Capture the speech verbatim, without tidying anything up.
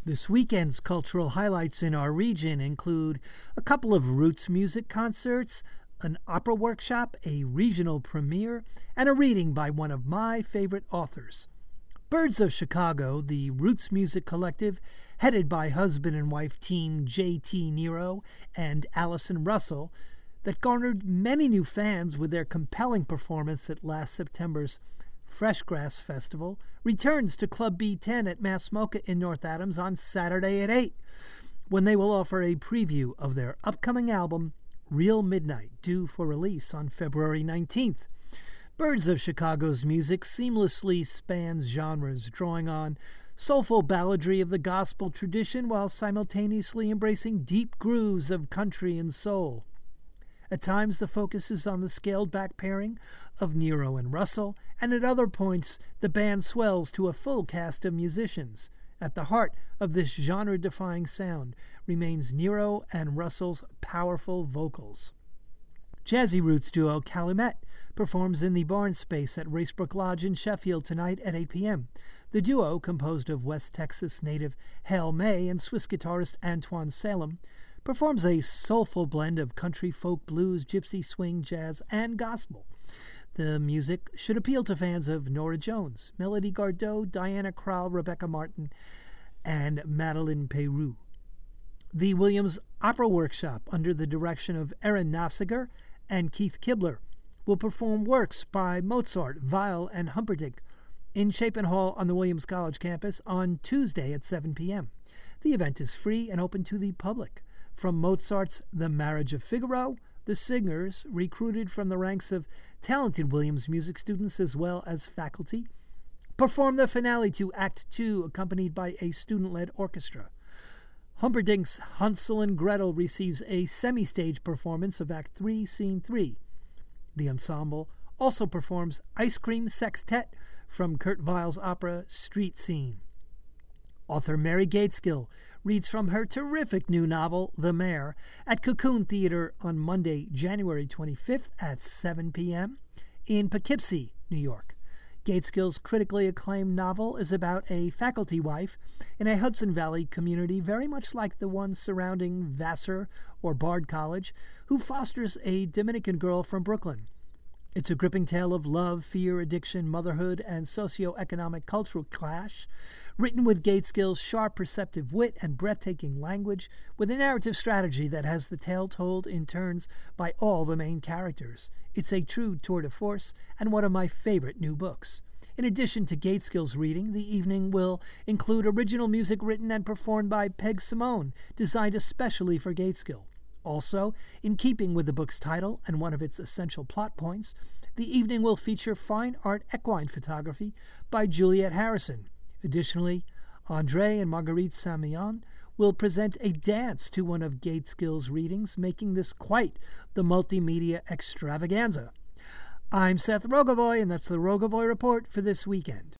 This weekend's cultural highlights in our region include a couple of roots music concerts, an opera workshop, a regional premiere, and a reading by one of my favorite authors. Birds of Chicago, the roots music collective, headed by husband and wife team J T Nero and Allison Russell, that garnered many new fans with their compelling performance at last September's Fresh Grass Festival, returns to Club B ten at Massmoka in North Adams on Saturday at eight, when they will offer a preview of their upcoming album, Real Midnight, due for release on February nineteenth. Birds of Chicago's music seamlessly spans genres, drawing on soulful balladry of the gospel tradition while simultaneously embracing deep grooves of country and soul. At times, the focus is on the scaled-back pairing of Nero and Russell, and at other points, the band swells to a full cast of musicians. At the heart of this genre-defying sound remains Nero and Russell's powerful vocals. Jazzy roots duo Calumet performs in the Barn Space at Racebrook Lodge in Sheffield tonight at eight p.m. The duo, composed of West Texas native Hale May and Swiss guitarist Antoine Salem, performs a soulful blend of country, folk, blues, gypsy, swing, jazz, and gospel. The music should appeal to fans of Norah Jones, Melody Gardot, Diana Krall, Rebecca Martin, and Madeleine Peyrou. The Williams Opera Workshop, under the direction of Erin Nafziger and Keith Kibler, will perform works by Mozart, Weill, and Humperdinck in Chapin Hall on the Williams College campus on Tuesday at seven p.m. The event is free and open to the public. From Mozart's The Marriage of Figaro, the singers, recruited from the ranks of talented Williams music students as well as faculty, perform the finale to Act Two, accompanied by a student-led orchestra. Humperdinck's Hansel and Gretel receives a semi-stage performance of Act Three, Scene Three. The ensemble also performs Ice Cream Sextet from Kurt Weill's opera Street Scene. Author Mary Gateskill reads from her terrific new novel, The Mare, at Cocoon Theater on Monday, January twenty-fifth at seven p.m. in Poughkeepsie, New York. Gateskill's critically acclaimed novel is about a faculty wife in a Hudson Valley community very much like the one surrounding Vassar or Bard College, who fosters a Dominican girl from Brooklyn. It's a gripping tale of love, fear, addiction, motherhood, and socio-economic cultural clash, written with Gateskill's sharp, perceptive wit and breathtaking language, with a narrative strategy that has the tale told in turns by all the main characters. It's a true tour de force and one of my favorite new books. In addition to Gateskill's reading, the evening will include original music written and performed by Peg Simone, designed especially for Gateskill. Also, in keeping with the book's title and one of its essential plot points, the evening will feature fine art equine photography by Juliet Harrison. Additionally, Andre and Marguerite Saint-Millon will present a dance to one of Gateskill's readings, making this quite the multimedia extravaganza. I'm Seth Rogovoy, and that's the Rogovoy Report for this weekend.